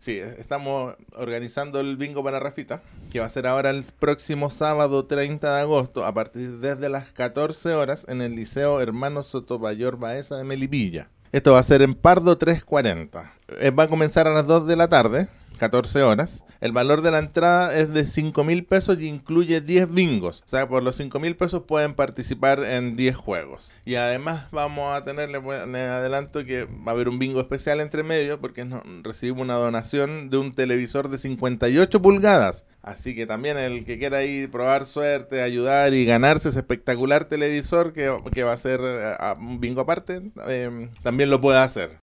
Sí, estamos organizando el bingo para Rafita, que va a ser ahora el próximo sábado 30 de agosto, a partir desde las 14 horas en el Liceo Hermano Sotomayor Baeza de Melipilla. Esto va a ser en Pardo 340. Va a comenzar a las 2 de la tarde, 14 horas. El valor de la entrada es de 5.000 pesos y incluye 10 bingos. O sea, por los 5.000 pesos pueden participar en 10 juegos. Y además vamos a tener, les adelanto que va a haber un bingo especial entre medio porque recibimos una donación de un televisor de 58 pulgadas. Así que también el que quiera ir, probar suerte, ayudar y ganarse ese espectacular televisor que va a ser un bingo aparte, también lo puede hacer.